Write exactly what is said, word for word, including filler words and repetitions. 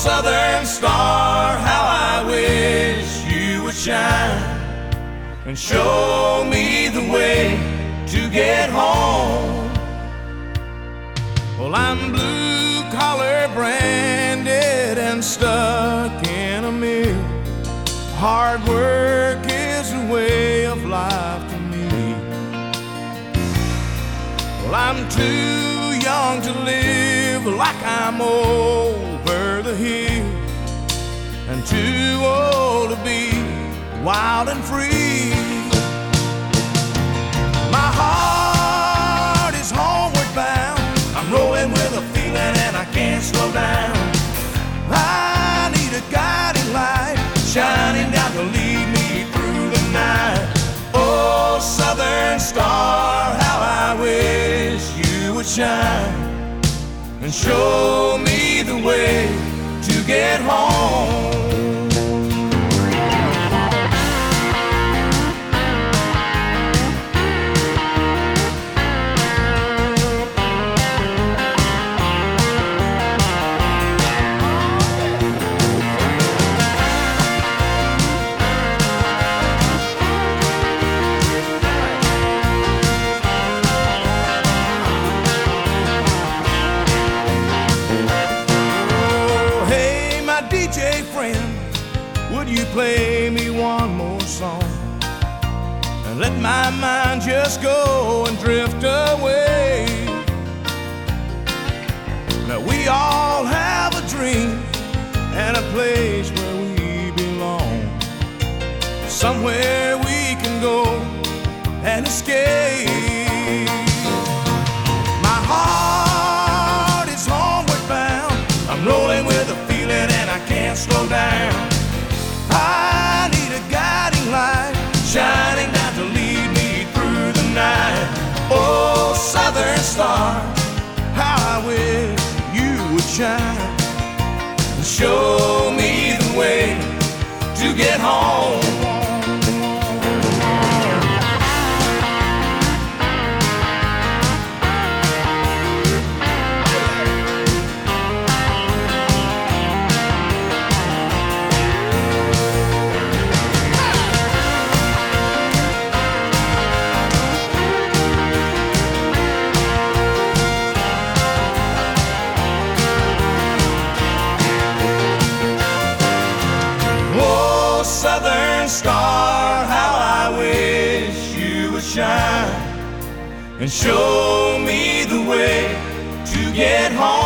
Southern Star, how I wish you would shine and show me the way to get home. Well, I'm blue collar branded and stuck in a mill. Hard work is a way of life to me. Well, I'm too young to live like I'm over the hill, and too old to be wild and free. My heart is homeward bound. I'm rolling with a feeling and I can't slow down. I need a guiding light shining down to lead me through the night. Oh, Southern Star, how I wish you would shine and show me the way to get home. D J friend, would you play me one more song and let my mind just go and drift away? Now we all have a dream and a place where we belong, somewhere we can go and escape. My heart is homeward bound. I'm rolling with a feeling and I can't slow down. I need a guiding light shining down to lead me through the night. Oh, Southern Star, how I wish you would shine and show me the way to get home. Southern Star, how I wish you would shine and show me the way to get home.